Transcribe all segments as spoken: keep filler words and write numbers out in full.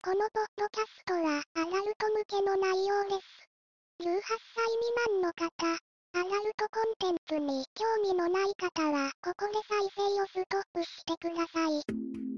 このポッドキャストはアラルト向けの内容です。じゅうはっさい未満の方、アラルトコンテンツに興味のない方はここで再生をストップしてください。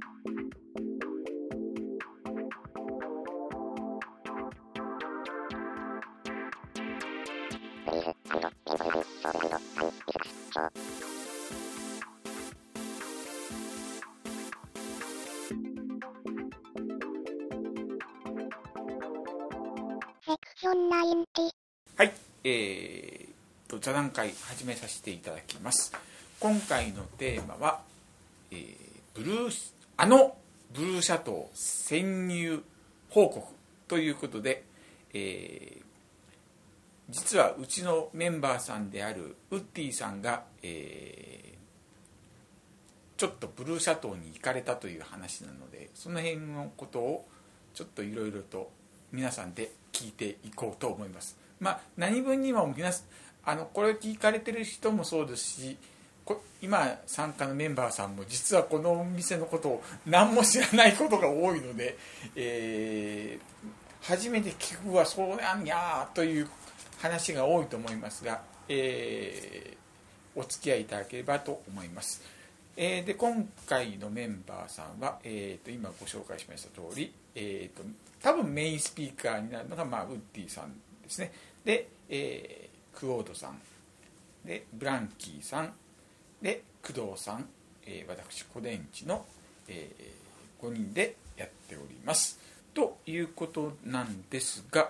セクションナインティ。 はい、えーと座談会始めさせていただきます。今回のテーマは、えー、ブルーあのブルーシャトー潜入報告ということで、えー、実はうちのメンバーさんであるウッディさんが、えー、ちょっとブルーシャトーに行かれたという話なので、その辺のことをちょっといろいろと皆さんで聞いていこうと思います。まあ、何分にも皆さんあのこれを聞かれてる人もそうですし、今参加のメンバーさんも実はこのお店のことを何も知らないことが多いので、えー、初めて聞くはそうなんやという話が多いと思いますが、えー、お付き合いいただければと思います。えー、で今回のメンバーさんは、えー、と今ご紹介しました通り、えー、と多分メインスピーカーになるのが、まあ、ウッディさんですね。で、えー、クオードさんでブランキーさんで工藤さん、えー、私小電池の、えー、ごにんでやっておりますということなんですが、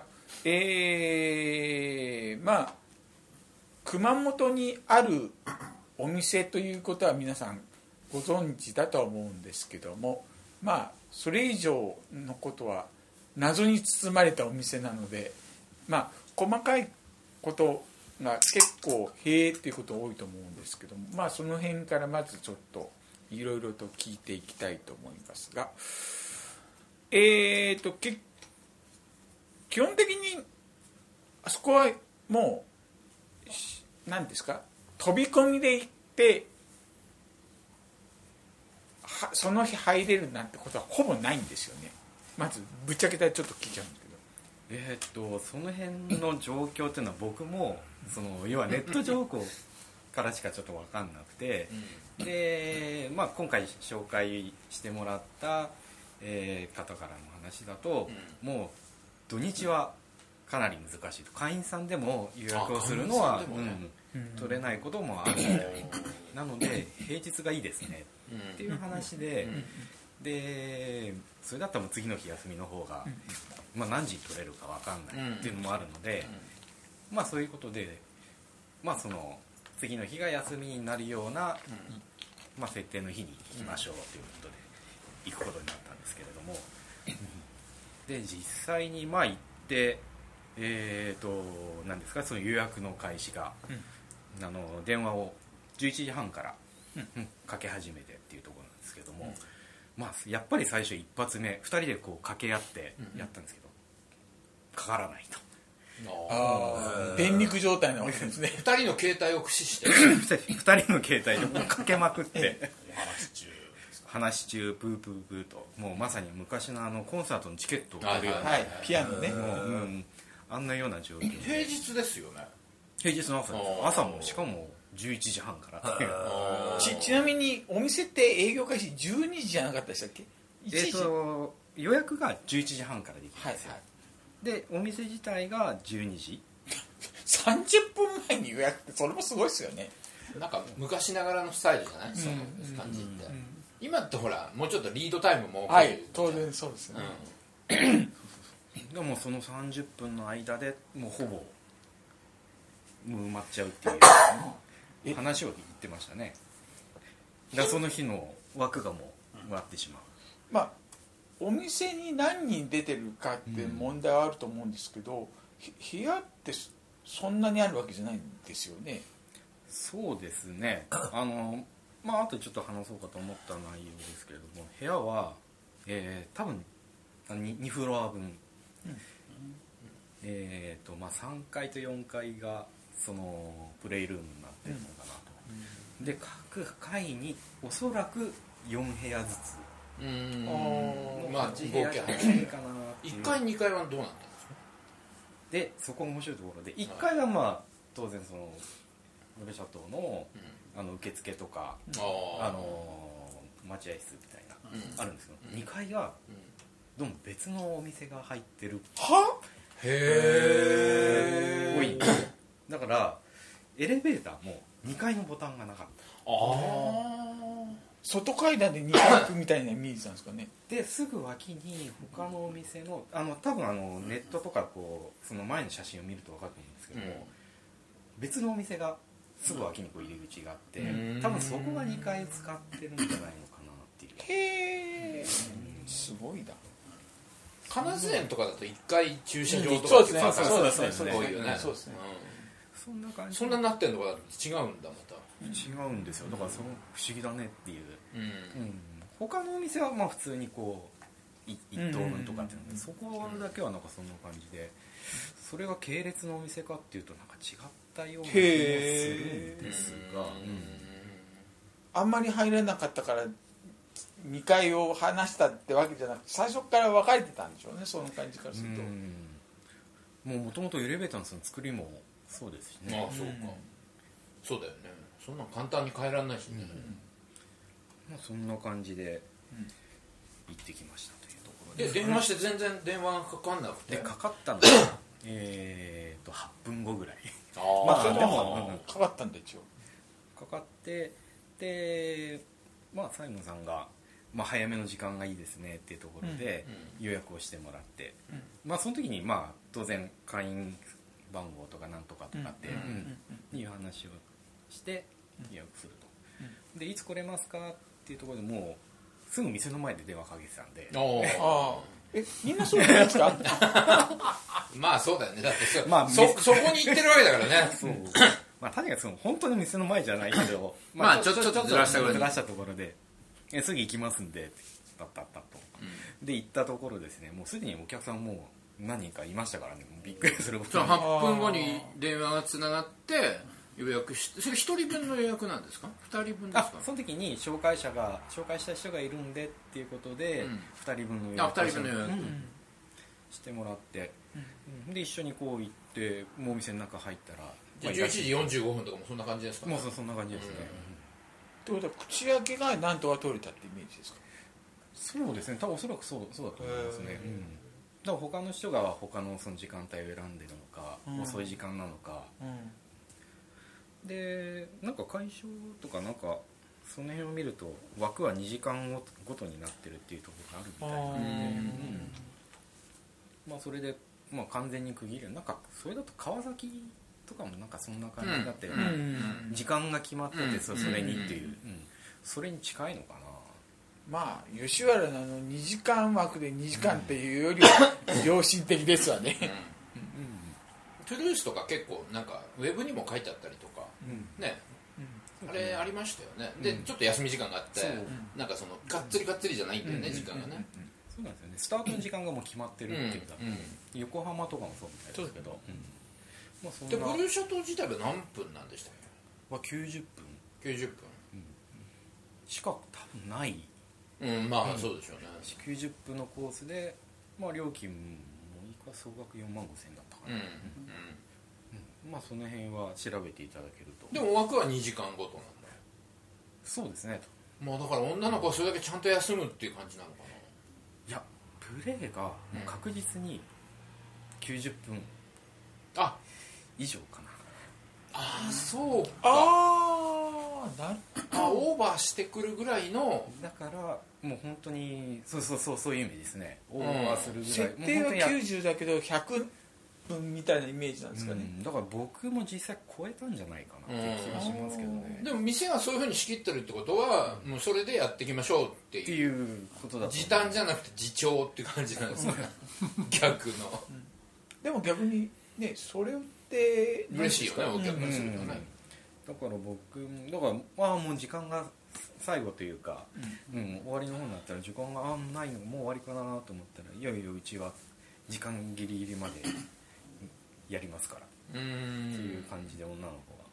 えー、まあ熊本にあるお店ということは皆さんご存知だとは思うんですけども、まあそれ以上のことは謎に包まれたお店なので、まあ細かいことが結構へえっていうこと多いと思うんですけども、まあその辺からまずちょっといろいろと聞いていきたいと思いますが、えーとけ基本的にあそこはもう何ですか、飛び込みで行ってその日入れるなんてことはほぼないんですよね。まずぶっちゃけたらちょっと聞いちゃうんですけど、 えー、っとその辺の状況っていうのは僕もその要はネット情報からしかちょっと分かんなくて、で、まあ、今回紹介してもらった、えー、方からの話だと、もう土日はかなり難しいと、会員さんでも予約をするのは、ね、うん、取れないこともあるみたいなので平日がいいですねっていう話で、でそれだったらもう次の日休みの方が、まあ、何時に取れるか分かんないっていうのもあるので、まあそういうことで、まあその次の日が休みになるような、まあ、設定の日に行きましょうということで行くことになったんですけれども、で実際にまあ行ってえーと何ですか、その予約の開始が、うん、あの電話をじゅういちじはんから、うん、かけ始めてっていうところなんですけども、うん、まあ、やっぱり最初一発目ふたりでこう掛け合ってやったんですけど、うん、かからないと。 ああ、電力状態なわけですね。 ふたりの携帯を駆使してふたりの携帯でかけまくって話中話中プープープーと、もうまさに昔のあのコンサートのチケットを取るような、 はいはい、ピアノね、 もう、うん、あんなような状況。 平日ですよね。 平日の朝です。朝もしかもじゅういちじはんからち, ちなみにお店って営業開始じゅうにじじゃなかったでしたっけ？ えーと予約がじゅういちじはんからできるんですよ、はいはい、でお店自体がじゅうにじさんじゅっぷんまえに予約ってそれもすごいですよね。 なんか昔ながらのスタイルじゃない、うん、その感じって、うんうん、今ってほらもうちょっとリードタイムも多い、 はい、当然そうですね、 うん、でもそのさんじゅっぷんの間でもうほぼ埋まっちゃうっていう話を言ってましたね。だからその日の枠がもう埋まってしまう、 まあお店に何人出てるかって問題はあると思うんですけど、うん、部屋ってそんなにあるわけじゃないんですよね。 そうですね、あのまああとちょっと話そうかと思った内容ですけれども、部屋は、えー、多分 2, 2フロア分、うん、えーとまあ、さんがいとよんかいがそのプレイルームになってるのかなと、うん、で各階におそらくよんへやずつうーんもうまあはち部屋じゃないかなっていいうっかいにかいはどうなったんですか？ でそこが面白いところでいっかいはまあ当然そのブルーシャトーのあの受付とか、 ああの待合室みたいな、 うんあるんですけど、にかいがどうも別のお店が入ってるはへ多い。だからエレベーターもにかいのボタンがなかった。 あ外階段でにかい行くみたいなイメージなんですかね。 ですぐ脇に他のお店のあの多分あのネットとかこうその前の写真を見ると分かると思うんですけども、 うん別のお店がすぐ脇にこう入り口があって、 うん多分そこがにかい使ってるんじゃないのかなっていう。 へえ、すごいな。 金津園とかだといっかい駐車場とかそうですね、 パーカーそうですね、 そう多いよね。 そうですね。 そんな感じ。 そんなになってんのかだと違うんだまた。 違うんですよ。だからその不思議だねっていう。 うんうん、他のお店はまあ普通にこうい一等分とかっていうので、そこだけはなんかそんな感じで、それが系列のお店かっていうとなんか違ったような気もするんですが、うんあんまり入れなかったからにかいを離したってわけじゃなくて、最初から分かれてたんでしょうね、その感じからすると。 もうもともとエレベーターのその作りもそうですしね。 ああそうか、そうだよね。そんなん簡単に変えられないしね。 まあ、そんな感じで行ってきましたというところでで、 電話して全然電話がかかんなくて。 でかかったのがえーとはっぷんごぐらいあまあ、それででももかかったんで一応。 かかって、でまあサイモンさんが、まあ、早めの時間がいいですねっていうところで予約をしてもらって、まあその時にまあ当然会員番号とかなんとかとかって、うんいう話をして予約すると、でいつ来れますかっていうところでもうすぐ店の前で電話かけてたんで、 ああ、え、みんなそうじゃないですか。 まあそうだよね。だってそ,、 まあそ, そこに行ってるわけだからね。 そうまあ確かにその本当に店の前じゃないけどまあちょっとずらしたぐらいずらしたところでえすぐ行きますんでパッパッパッと、で行ったところですね、もうすでにお客さんもう何人かいましたからね、もうびっくりすることにはっぷんごに電話がつながって予約して、それひとりぶんの予約なんですか？ふたりぶんですか？ あその時に紹介者が紹介した人がいるんでっていうことで、 うんふたりぶんの予あ約ふたりぶんの予約、 うんしてもらって、うんで一緒にこう行ってもうお店の中入ったらじゃあじゅういちじよんじゅうごふんとかもそんな感じですか？ もうそそんな感じですね、 ってことは口開けがなんとか取れたってイメージですか。 そうですね、多分おそらくそうそうだと思いますね、うんだから他の人が他のその時間帯を選んでるのか、 うん遅い時間なのかうん。 でなんか会場とかなんかその辺を見ると枠はにじかんごとになってるっていうところがあるみたいなので、 うんうんまあ、それで、まあ、完全に区切るなんかそれだと川崎とかもなんかそんな感じになってる、 うん時間が決まってて、 うんそそれにっていう、うんそれに近いのかな。 まあ吉原のあのにじかん枠でにじかんっていうよりは良心的ですわね。 トゥルースとか結構なんかウェブにも書いてあったりとか、ね、あれありましたよね。で、ちょっと休み時間があって、 そうなんかそのがっつりがっつりじゃないんだよね、時間がね。 そうなんですよね、スタートの時間がもう決まってるっていうか、 うんうん横浜とかもそうみたいですけど、うんまあ、そんなでブルーシャトー自体は何分なんでしたっはきゅうじゅっぷんけ？きゅうじゅっしか多分ないぷん。うん、まあそうでしょうね。 きゅうじゅっぷんのコースで、まあ、料金もいくら総額よんまんごせんえんだったかな、 うんうんまあその辺は調べていただけると。 でも枠はにじかんごとなんだ。 そうですね。 まあだから女の子はそれだけちゃんと休むっていう感じなのかな。 いやプレーがもう確実にきゅうじゅっぷんあ以上かな。 あそうか。 ああ、なるあオーバーしてくるぐらいの。 だからもう本当にそうそうそうそういう意味ですね。オーバーするぐらい、 設定はもう本当にやきゅうじゅうだけどひゃくふんみたいなイメージなんですかね。 うんだから僕も実際超えたんじゃないかなって気がしますけどね。 でも店がそういうふうに仕切ってるってことは、もうそれでやっていきましょうってっていういうことだと思う。 時短じゃなくて自重っていう感じなんですね。逆のでも逆にね、それって嬉しいよね、お客からするとうんね。 だから僕もだからああもう時間が最後というか、うん終わりの方になったら時間があんないのもう終わりかなと思ったらいやいやうちは時間ギリギリまでやりますからうーんっていう感じで女の子があれ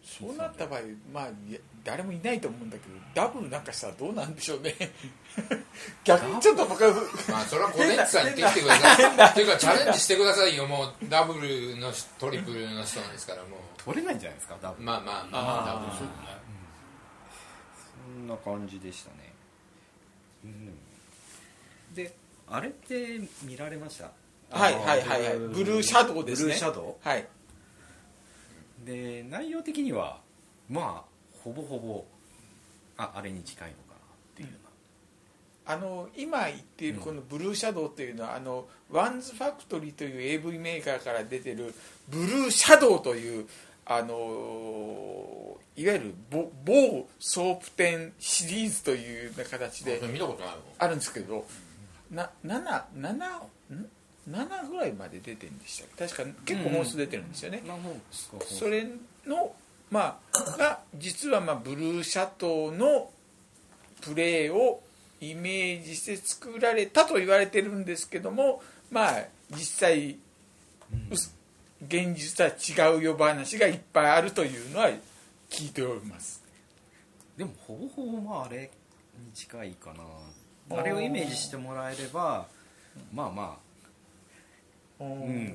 そうなった場合、まあいや誰もいないと思うんだけど、ダブルなんかしたらどうなんでしょうね。逆にちょっと僕はまあそれはコテンツさんに言ってきてくださいっていうかチャレンジしてくださいよ。もうダブルのトリプルの人なんですから。もう取れないんじゃないですかダブル。 まあまあまああーダブルそうね。 そんな感じでしたね、うん、であれって見られました？ はいはいはいはい、ブルーシャドウですね。 ブルーシャドウ、 はい。 で内容的にはまあほぼほぼ あ, あれに近いのかなっていうような、 あの今言っているこのブルーシャドウというのは、あのワンズファクトリーという エーブイ メーカーから出てるブルーシャドウというあのいわゆる某某ソープ店シリーズというような形で見たことないもん。 あるんですけど、なななななぐらいまで出てるんでしたっけ。確か結構本数出てるんですよね、 何本ですか？ それのまあが実はまあブルーシャドウのプレーをイメージして作られたと言われてるんですけども、まあ実際、うん、現実とは違うよ話がいっぱいあるというのは聞いております。 でもほぼほぼまああれに近いかな。あれをイメージしてもらえればまあまあ、うん、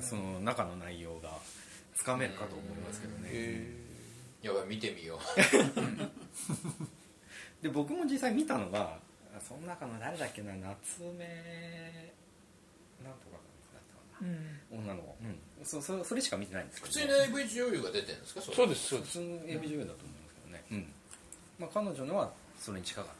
その中の内容がつかめるかと思いますけどね。 やばい見てみよう。 で僕も実際見たのがその中の誰だっけな、夏目なんとかだったかな、うん、女の子、うん、そ, そ, それしか見てないんですけど、ね、 普通の エーブイ 女優が出てるんですか？ そうですそうです。 普通の エーブイ 女優だと思いますけどね、うんまあ、彼女のはそれに近かった、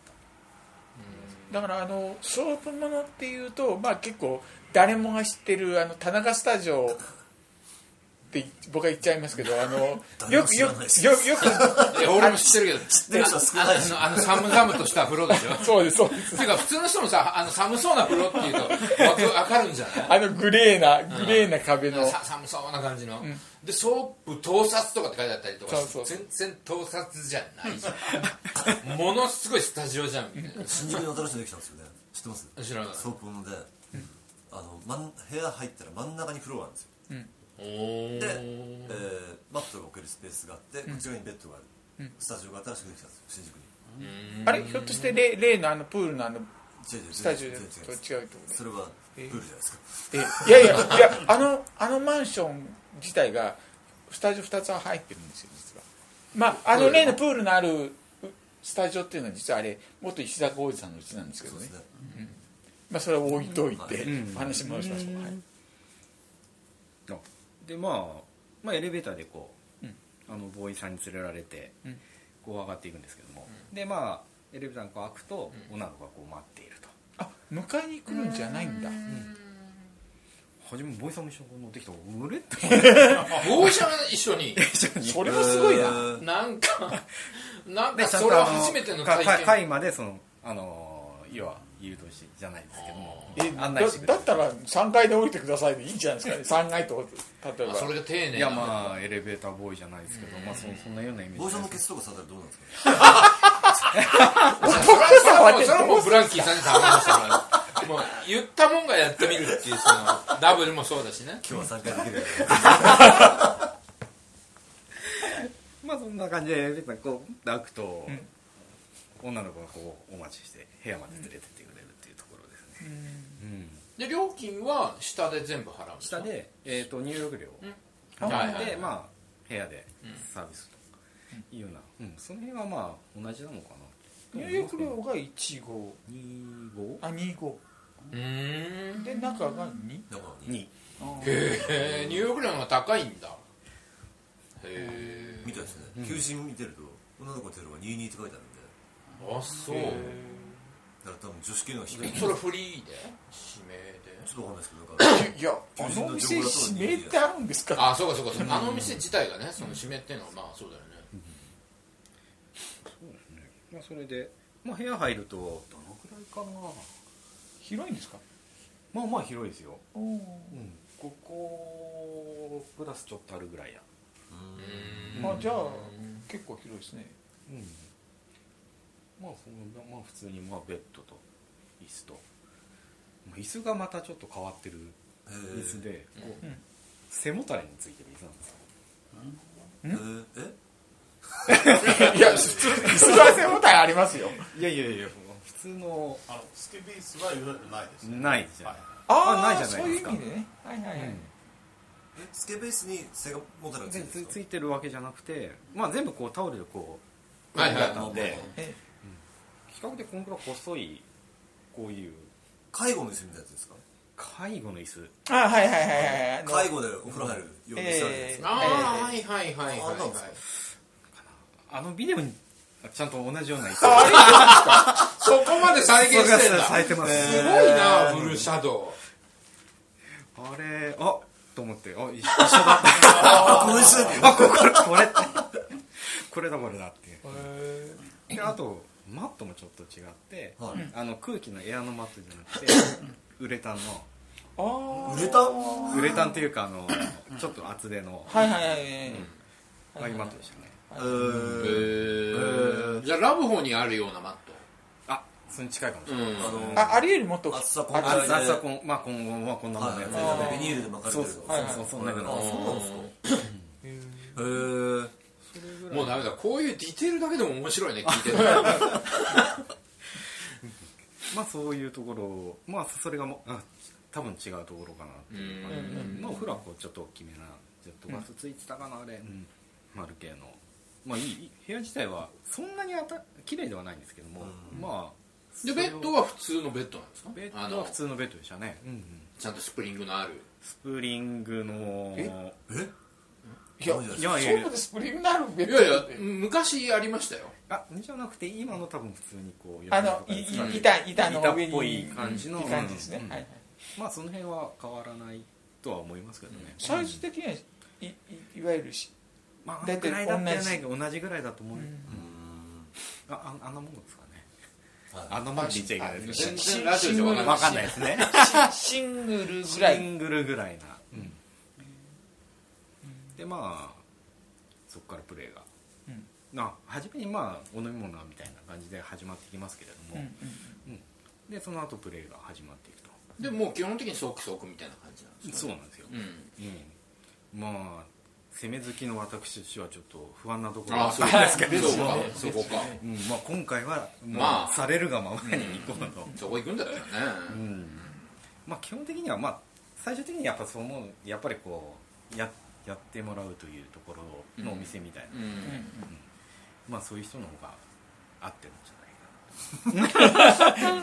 うん、だからあのソープものっていうと、まあ、結構誰もが知ってるあの田中スタジオって僕は言っちゃいますけど、あのよくよくよくよく俺も知ってるけど知ってる人少ないし、あの寒々とした風呂でしょ。 そうですそうです。 ていうか普通の人もさ、あの寒そうな風呂っていうとわかるんじゃない？ あのグレーなグレーな壁の、 うん、寒そうな感じの、うん、でソープ盗撮とかって書いてあったりとか、 そうそう全然盗撮じゃないじゃん。ものすごいスタジオじゃんみたいな。 新宿に新しいのできたんですよね。知ってます？ 知らない。 ソープもので、うん、あの真ん部屋入ったら真ん中にフロアなんですよ。うんで、えー、マットが置けるスペースがあって、こっち側にベッドがある、うん、スタジオが新しくできたんですよ、新宿に。 あれひょっとして例例のあのプールのあのスタジオと違うところ？ それはプールじゃないですか。 えー、いやいやいや、あのあのマンション自体がスタジオふたつは入ってるんですよ実は。まああの例のプールのあるスタジオっていうのは実はあれ元石坂浩二さんのうちなんですけどね。そうですね、うん、まあそれは置いといて、うん、話戻しましょう。はい。 でまあ、まあエレベーターでこう、うん、あのボーイさんに連れられて、うん、こう上がっていくんですけども、うん、でまあエレベーターがこう開くと、うん、女の子がこう待っていると。 あ、迎えに来るんじゃないんだ。うん、 初めボーイさんも一緒に乗ってきたらうれってボーイさん一緒にそれもすごいな。 なんかなんかそれは初めての体験。 階までそのあの要は誘導しじゃないですけども、 え案内してくれる。だったらさんがいで降りてくださいでいいんじゃないですかね。さんがいと例えばそれが丁寧な。 いやまあエレベーターボーイじゃないですけど、まあ そ, そんなようなイメージ。 ボーイさんのケツとかされたらどうなんですか？ 男さんはそれはもうブランキーさんに頼みましたからもう言ったもんがやってみるっていうそのダブルもそうだしね。 今日はさんかいできるまあそんな感じでエレベーターこう開くと、うん、女の子がこうお待ちして部屋まで連れてってくれるっていうところですね。うんうん、 で料金は下で全部払うんですか？ 下で、えー、と入浴料を払って、まあ部屋でサービスというような、うん、その辺はまあ同じなのかな。 入浴料がいちごにごあにごうーんで中がににへえ入浴料が高いんだ。へえみたいですね、うん、求人見てると女の子のテロがにじゅうにって書いてあるんで。 あそうだから多分女子系のが低い。 それフリーで指名でちょっとわかんないですけどなんかいやあの店指名ってあるんですか？ あそうかそうかそう、うん、あの店自体がねその指名っていうのはまあそうだよね、うん、 そうですね。まあそれで、まあ、部屋入るとどのくらいかな。 広いんですか？ まあまあ広いですよ。 うん、 ここプラスちょっとあるぐらいや。 うんあじゃあ結構広いですね。 うんまあそのまあ普通にまあベッドと椅子と椅子がまたちょっと変わってる椅子でこう、うん、背もたれについてる椅子なんですよ。 うん、ええいや普通椅子は背もたれありますよ。 いやいやいや普通のあのスケベースは言われてないですね。 ないじゃない、 あないじゃないですか。 そういう意味でね。はいはいはい。 えスケベースに背がもたれがついてるんつですか？ ついてるわけじゃなくて、まあ全部こうタオルでこうはいはいやったので、 え比較的こんくらい細いこういう介護の椅子みたいなやつですか？ 介護の椅子。 あはいはいはいはいあの介護でお風呂入るようにしてあるんですか？ ああはいはいはいはいあなんですかはいあのビデオにちゃんと同じような椅子あれそこまで再現してんだ。 されてます、 すごいなブルーシャドあれあと思ってあ一緒だあこの椅子あこれこれってこれだこれだってへであとマットもちょっと違って、 はいあの空気のエアのマットじゃなくてウレタンのあウレタンウレタンっていうかあのちょっと厚手のはいはいはいはいああいうマットでしたね。 えへーえじゃあラブホにあるようなマッあそれに近いかもしれない、 トうんあのああれよりもっと厚さこんあぐらいであさこんまあ今後はこんなもんのやつですよね、 ビニールで巻かれてるそうそうはいはいそうそんなぐらいあそうなんですか？へえもうダメだこういうディテールだけでも面白いね聞いてるまあそういうところまあそれがもあ多分違うところかなっていう感じで、 うんまあお風呂はこうちょっと大きめなジェットバスついてたかなあれ、うん、丸系のまあいい部屋自体はそんなにあた綺麗ではないんですけども、 うんまあでベッドは普通のベッドなんですか？ ベッあのドは普通のベッドでしたね、うんうん、 ちゃんとスプリングのあるスプリングのええいやいやいやいやそうでスプリングのあるベッドいやいや昔ありましたよあじゃなくて今の多分普通にこうあのいい板板の上に板っぽい感じのいい感じですね、 うんはいはいまあその辺は変わらないとは思いますけどね、 サイズ的にはいいいわゆるしまあ大体大体だってないけど同じぐらいだと思う、 うんあああんなもんですかねはいあんなもんって言っちゃいけないですけど全然ラジオじゃ分かんないわかんないですねシングルぐシらいングルぐらいな、うんでまあそこからプレーが、 うんな初めにまあお飲み物みたいな感じで始まってきますけれども、うんでその後プレーが始まっていくとでもう基本的にソークソークみたいな感じなんですか？ そうなんですよ、 うんうん、まあ攻め好きの私としてはちょっと不安なところああそうなんですけどそうかそこかうんまあ、今回はもうまあされるがままに行こうと、 そこ行くんだったらねうんまあ、基本的には、まあ、最終的にやっぱそう思うやっぱりこう や, やってもらうというところのお店みたいな、 うんまあそういう人の方が合ってるんじゃないかな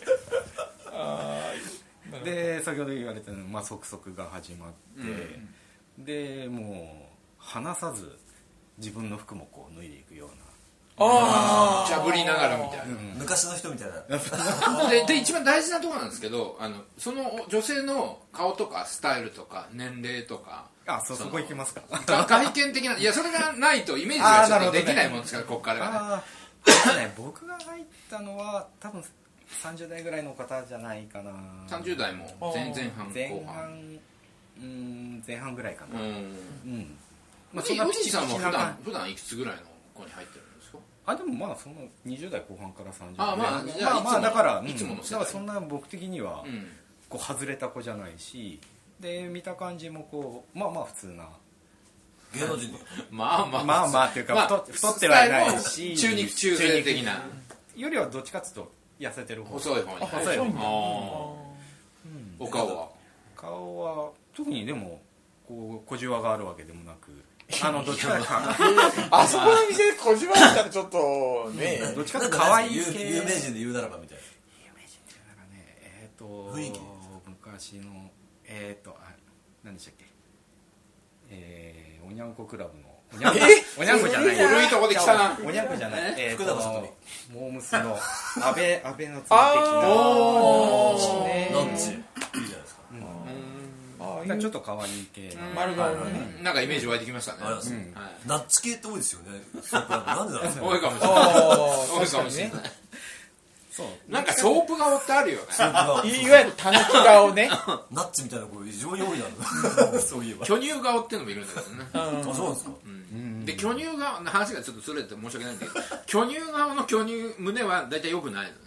で先ほど言われたように、まあ、即速が始まって、でもう離さず自分の服もこう脱いでいくようあしゃぶりながらみたいな、 昔の人みたいなでで一番大事なところなんですけどあのその女性の顔とかスタイルとか年齢とかなあそそこ行きますかが外見的ないやそれがないとイメージがちょっとできないもんですからここからがねあーね僕が入ったのは多分さんじゅう代ぐらいの方じゃないかなさんじゅう代も前前半前後半半うん前半ぐらいかなうんうんまあ、 そんなおじいさんも普ピチピチな段普段いくつぐらいの子に入ってるんですか？ あでもまあそのにじゅう代後半からさんじゅうあまあ代じゃあまあまあだからいつものうん世代だからそんな僕的にはうんこう外れた子じゃないしで見た感じもこうまあまあ普通な芸能人のまあまあまあまあっていうかまあ太太ってはいないしスタイルも中肉中背的なよりはどっちかっていうと痩せてる方細い方に細い方あーお顔は顔は特にでもこう小じわがあるわけでもなくあのどっちかかあそこの店で小島だったらちょっとねどっちかっていうと可愛い有系有名人で言うならばみたいな有名人っていうのがねえっ、ー、と雰囲気昔のえっ、ー、とあ何でしたっけえー、おにゃんこクラブのおにゃんこおにゃんこじゃない古いとこで来たなおにゃんこじゃないええーと福永さんモームスの安倍安倍のつ的あなーねナッチいいじゃないですかああなんかちょっと可愛い系な丸顔のねなんかイメージ湧いてきましたねありますうんはいナッチ系って多いですよねスープランドなんでなんですか多いかもしれないあ多いあ確かにねかもしれないそうなんかソープ顔ってあるよねいわゆるたぬき顔ねナッチみたいな子異常に多いなそういえば巨乳顔っていうのもいるんだけどねあそうなんですかで巨乳顔の話がちょっとずれて申し訳ないんだけど巨乳顔の巨乳胸は大体良くないのね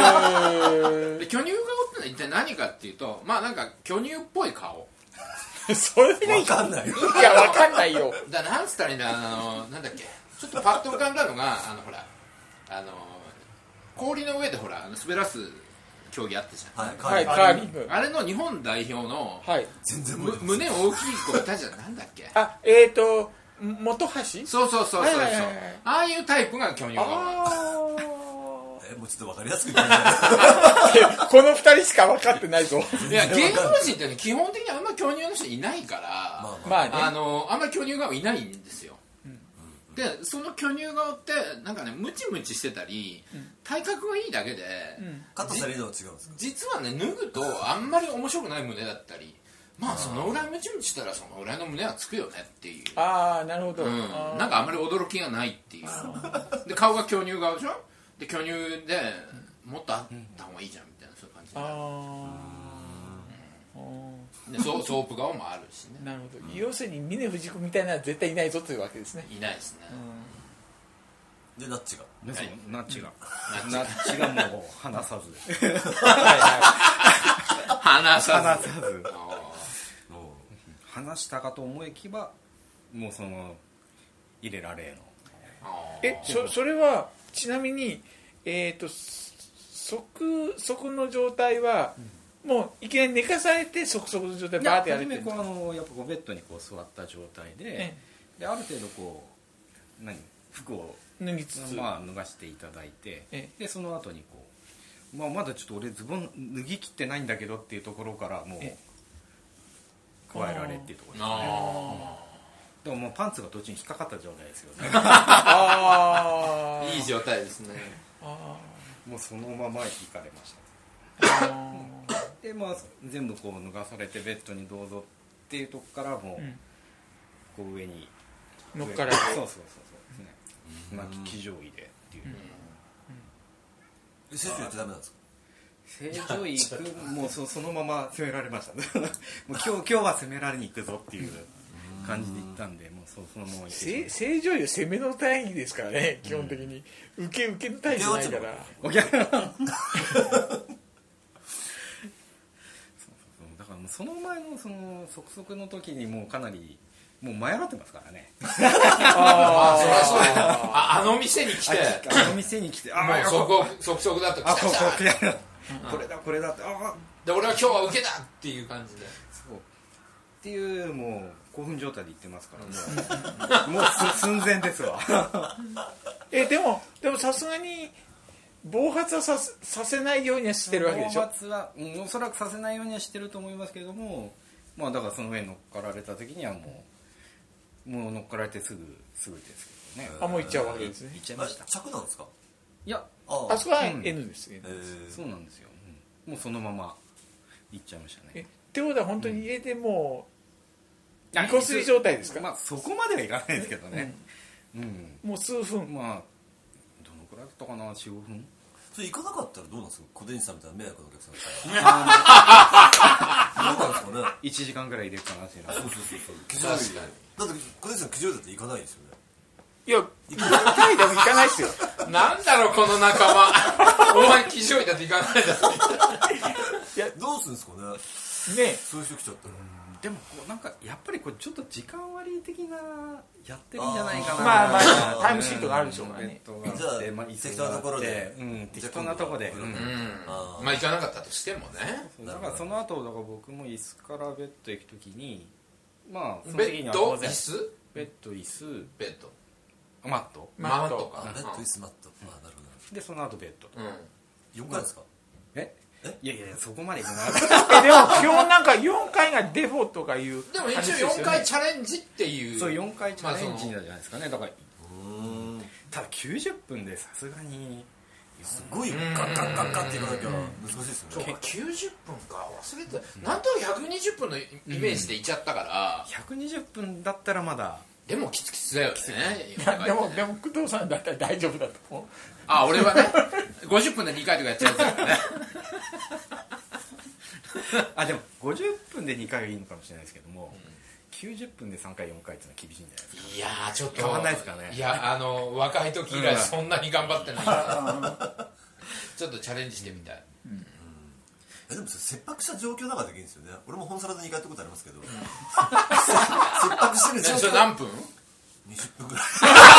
で巨乳顔ってのは一体何かっていうとまあなんか巨乳っぽい顔それがわかんないよいやわかんないよ。 だからなんつったらいいんだ、あのなんだっけ、ちょっとパッと浮かんだのがあのほらあの氷の上でほら滑らす競技あったじゃん、 はい、 はい、カーリング。 あれの日本代表の、 はい。 全然む胸大きい子いたじゃん、なんだっけ、 あ、えっ、ー、と本橋。 そうそうそうそうそう、 はいはいはいはいああいうタイプが巨乳があえもうちょっとわかりやすく言ってくださいあ。この二人しか分かってないぞ。 いや芸能人ってね基本的にあんま巨乳の人いないから、 まあまあね。 あのあんまり巨乳顔いないんですよ、でその巨乳顔ってなんかねムチムチしてたり、体格がいいだけで、 カットされるのは違うんですか？ 実はね脱ぐとあんまり面白くない胸だったり、まあそのぐらいムチムチしたらそのぐらいの胸はつくよねっていう、 ああ、なるほど。 うん、 あーなんかあんまり驚きがないっていうで顔が巨乳顔でしょ、で巨乳でもっとあった方がいいじゃんみたいな、そういう感じになるあーでソソープ顔もあるしね、 なるほど。要するに峰不二子みたいなのは絶対いないぞというわけですね。 いないですね、 でナッチがでそのナッチが、 うんナッチがもう離さずはいは話さず離さずあ離したかと思いきばもうその入れられのあい。え、そそれはちなみにえっ、と即即の状態は、もういきなり寝かされて即即の状態バーってやれてる初めこうあのやっぱこうベッドにこう座った状態で、 えである程度こう何服を脱ぎつつ、 まあ脱がしていただいて、 えでその後にこう、まあ、まだちょっと俺ズボン脱ぎ切ってないんだけどっていうところからもうえ加えられっていうところですね。 あでももうパンツが途中に引っかかった状態ですよねあーいい状態ですね。 あもうそのまま行かれましーあたでまあ全部こう脱がされてベッドにどうぞっていうとこからもう、 うんこう上に乗っかられてそうそうそうそうですね、まあ騎乗位でっていう、 え選手やってダメなんですか？ 正常位行くもう そ, そのまま攻められましたもう今日今日は攻められに行くぞっていう感じで行ったんで、もう そ, そのまま行ってしまいました正常位は攻めの大義ですからね、基本的に受け受けの大義じゃないから。 お客そうそうだからもうその前のその即速の時にもうかなりもう前払ってますからねああ、そりゃそうだよ。あ、あの店に来て、 あの店に来てあもうあそこ、即々だとあ来た来たこここれだこれだこれだってああで、俺は今日は受けだっていう感じで。 そうっていうもう興奮状態で言ってますからもうもうす寸前ですわえでもでもさすがに暴発はさせさせないようにはしてるわけでしょ。 暴発は、うん、おそらくさせないようにはしてると思いますけれども、まあだからその上に乗っかられた時にはもうもう乗っかられてすぐすぐですけどねあ、もう行っちゃうわけですね行っ。ちゃいました。 あ着なんですか？ いやああそこはうん N ですね。 えーそうなんですよ、うんもうそのまま行っちゃいましたえっね。 てことは本当に入れてもうあみこすり状態ですか。 まあそこまではいかないですけどねうん、 もう数分。 まあどのくらいだったかなよん、ごふんそれ行かなかったらどうなんですか？小伝師さんみたいな迷惑のお客さんだったらどうなんですかね？ いちじかんぐらい入れっぱなしになそうそうそうそう騎乗位でだって小伝師さん騎乗位だって行かないですよね。 いや行きたいでも行かないですよ。 なんだろう、この仲間。お前、騎乗位だって行かないだろ。 どうするんですかね？ ねそういう人来ちゃったら。 でもこうなんかやっぱりこうちょっと時間割的なやってるんじゃないかな。 まあまああータイムシートがあるでしょうからね。 ベッドがあってじゃあまあ椅子適当なところでがあってうん、適当なところで、うんうん。 あーまあ、行かなかったとしてもね。 だからその後だから僕も椅子からベッド行くときにまあそのベ時にッド、 は当然椅子、 ベッド椅子ベッド。 マットマットマットか。 ベッド椅子マット。あーなるほど。 でその後ベッドと、 うん。 よんかいですか？ ええいやいやいやそこまで行くなえでも基本なんかよんかいがデフォとかいうでも一応感じですよね。 よんかいチャレンジっていう。 そうよんかいチャレンジまあなんじゃないですかね。だからうーんただきゅうじゅっぷんでさすがにすごいガッガッガッガッっていかなきゃ難しいですそうよね。 きゅうじゅっぷんか忘れてた、なんとなくひゃくにじゅっぷんのイメージでいっちゃったから、 ひゃくにじゅっぷんだったらまだでもきつきつだよね。 いやでもでも工藤さんだったら大丈夫だと思う。 あ、俺はねごじゅっぷんでにかいとかやっちゃうからねあでもごじゅっぷんでにかいはいいのかもしれないですけども、きゅうじゅっぷんでさんかいよんかいっていうのは厳しいんじゃないですか。 いやーちょっと変わんないですかねいやあの若い時以来そんなに頑張ってないからちょっとチャレンジしてみたい。 えでもそれ切迫した状況だからできるんですよね。俺も本サラダに行かれたことありますけど、切迫してる状況。 それ何分？ にじゅっぷんぐらい。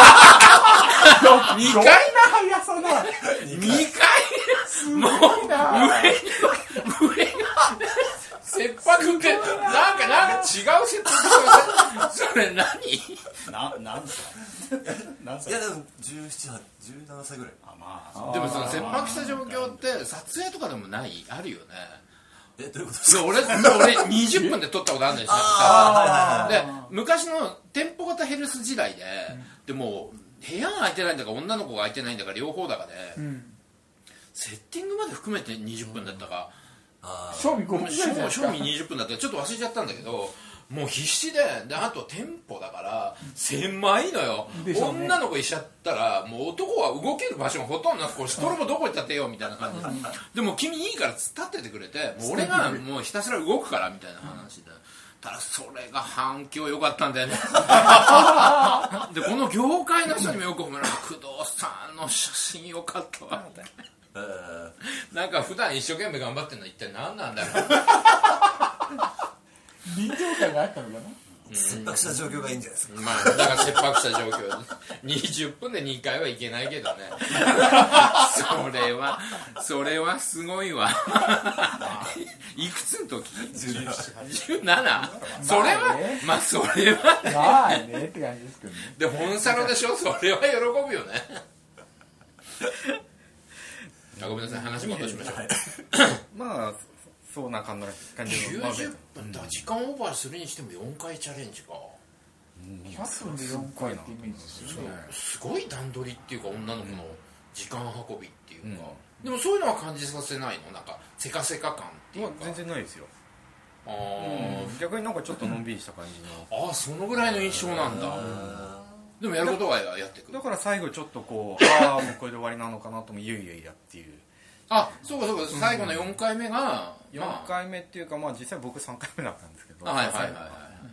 にかいな速さだ。 にかいすごいな。 上上が切迫ってなんかなんか違う切迫それ何？ ななんですか何歳いやでもじゅうなな、じゅうななさいぐらい。 あまあでもその切迫した状況って撮影とかでもないあるよね。 えどういうことですか？ 俺俺にじゅっぷんで撮ったことあるんだよ。で昔の店舗型ヘルス時代で、でも部屋が空いてないんだか女の子が空いてないんだか両方だかで、セッティングまで含めてにじゅっぷんだったか、 賞味ごふんぐらいじゃないですか。 賞味にじゅっぷんだったらちょっと忘れちゃったんだけど、もう必死で、であと店舗だから狭いのよ、 でしょうね。 女の子いしちゃったらもう男は動ける場所がほとんどなく、これストロボどこ行ったってよみたいな感じで、でも君いいから突っ立っててくれて、もう俺がもうひたすら動くからみたいな話で、ただそれが反響良かったんだよね。でこの業界の人にもよく褒められた、工藤さんの写真良かったわみたいな。 えー、 なんか普段一生懸命頑張ってるのは一体何なんだろう。 臨場感があったのかな。 切迫した状況がいいんじゃないですか。 まあだから切迫した状況にじゅっぷんでにかいはいけないけどね。それはそれはすごいわ。いくつの時？じゅうなな。それはまあそれはね、 まあねって感じですけどね。 で本サロでしょ、それは喜ぶよね。あ、ごめんなさい、話戻しましょう。 まあそんな感じきゅで、まあうじゅっぷんだ、時間オーバーするにしてもよんかいチャレンジか。 ひゃっぷんでよんかいってイメージですよね。 すごい段取りっていうか、女の子の時間運びっていうか、でもそういうのは感じさせないの？なんかせかせか感っていうか。 全然ないですよ。 あー、 逆になんかちょっとのんびりした感じの、 あー、そのぐらいの印象なんだ。でもやることはやっていく。 だから最後ちょっとこう、ああもうこれで終わりなのかなとも、いやいやいやっていう。 あ、そうかそうか、最後のよんかいめがよんかいめっていうか、まあ実際僕さんかいめだったんですけど、 はいはいはいはい、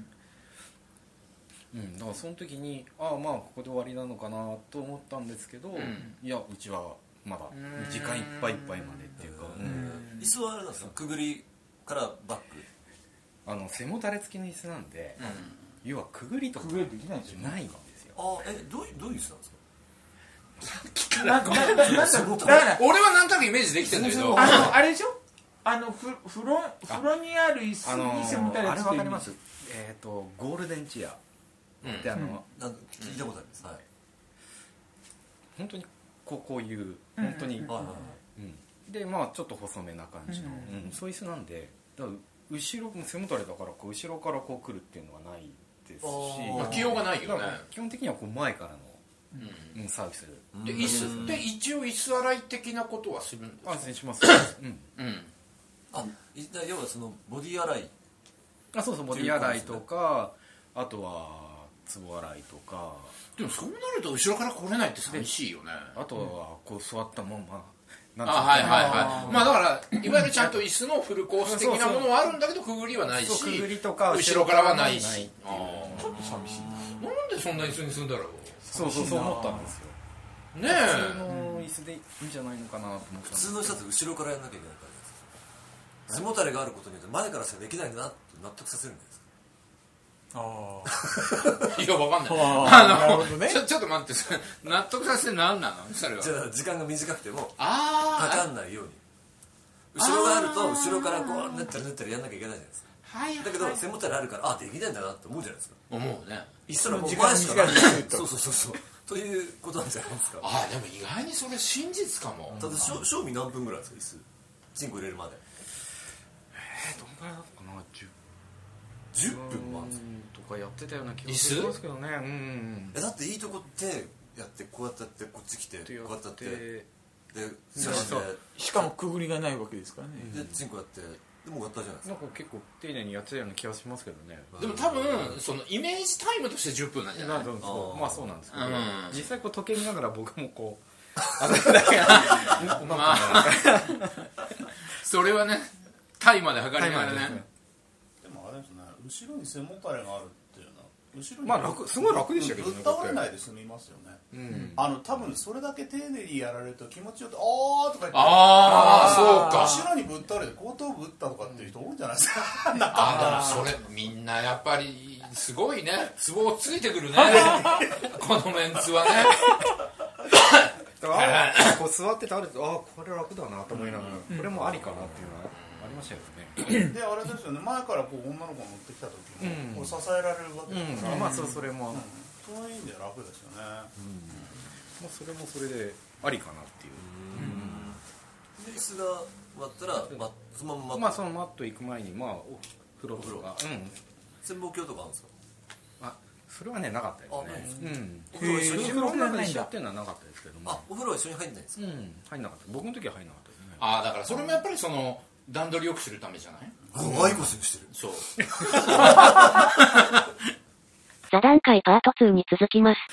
うん、だからその時に、ああまあここで終わりなのかなと思ったんですけど、 んいやうちはまだ時間いっぱいいっぱいまでっていうか、 椅子はあれなんですか？くぐりからバック。 あの背もたれ付きの椅子なんで、要はくぐりとかくぐりできないですよね。 ないんですよ。 あえどういうどういう椅子なんですか？ なんかなんかなんかだから俺はなんとなくイメージできてるんだけど、 あのあれでしょ？あのふ風呂風呂にある椅子あのに背もたれあれつける。 わかります？えっ、とゴールデンチェア、 うんであの、 なんか聞いたことあります。はい。 本当にこうこういう本当に、 はいはいはい。 うん、でまあちょっと細めな感じの、うんそういう椅子なんで、だから後ろ背もたれだからこう後ろからこう来るっていうのはないですし、 まあ起用がないよね。 だから基本的にはこう前からの、うん、サービスで椅子って一応椅子洗い的なことはするんですか？ あ失礼しますうんうん。 あい要はそのボディ洗い。 あそうそうボディ洗いとか、あとはつぼ洗いとか、 でもそうなると後ろから来れないって寂しいよね。 あとはこう座ったままなんあ、はいはいはい。まあだからいわゆるちゃんと椅子のフルコース的なものはあるんだけど、くぐりはないし、 そうくぐりとか後ろからはないし、 後ろからはないっていうちょっと寂しい。 なんでそんな椅子にするんだろう。 そうそうそう思ったんですよ。 ね普通え。 の椅子でいいんじゃないのかなと思ったんです普通の人だと後ろからやんなきゃいけないからですか？背もたれがあることによって前からしかできないんだなって納得させるんですか？ あいやわかんない。 あなるほどねちょちょっと待って、それ納得させて何なのそれは。 じゃあ時間が短くてもあかかんないように。後ろがあると後ろからこう縫ったり縫ったりやんなきゃいけないじゃないですか。 あ、はいはい。 だけど背もたれあるからあできないんだなって思うじゃないですか。 思うね。 椅そしたらもう子の時間前しかない短いと。 そうそうそうそうということなんじゃないですか。 あ、でも意外にそれ真実かも。 ただ賞賞味何分ぐらいですか椅子チンコ入れるまで。 えー、どんぐらいだったかな、じゅっじゅっぷんもあるんですよ。 とかやってたような気がしますけどね。うんうんえだっていいとこってやってこうやってやってこっち来てってやこうやってやってってでそう刺してしかもくぐりがないわけですからね。 でチンコやってでも終わったじゃないですか。 なんか結構丁寧にやってたような気がしますけどね。 でも多分そのイメージタイムとしてじゅっぷんなんじゃない？ なんかそうまあそうなんですけど、 うん実際こう時計見ながら僕もこうあれだけまあそれはね、タイまで測りながらね。 でもあれですね、後ろに背もたれがあるっていうのは後ろにまあ楽すごい楽でしたけどね。 ぶっ倒れないで済みますよね。うん、あの多分それだけ丁寧にやられると気持ちよって「あー」とか言ってああそうか後ろにぶっ倒れて後頭部打ったとかっていう人多いんじゃないですか。 あだからそれみんなやっぱりすごいねツボをついてくるねこのメンツはねだからこう座っててあるとあこれ楽だなと思いながら、うん、これもありかなっていうのはありましたよね。 であれですよね前からこう女の子が乗ってきた時も、うん、こう支えられるわけですから、 うん、まあそそれも、うん、 その意味では楽ですよね、 うん、まあそれもそれでありかなっていう。 で椅子が終わったら、ま、そのまままあそのマット行く前にまあお風呂とか、うん、 潜望鏡とかあるんですか？ あそれはねなかったですね。うん。 お風呂一緒にお風呂の中に一緒っていうのはなかったですけども。 あお風呂は一緒に入んないんですか？ うん入んなかった。僕の時は入んなかったですね。 ああだからそれもやっぱりその段取りよくするためじゃない？ アイコスにしてる。 そう座談会パートツーに続きます。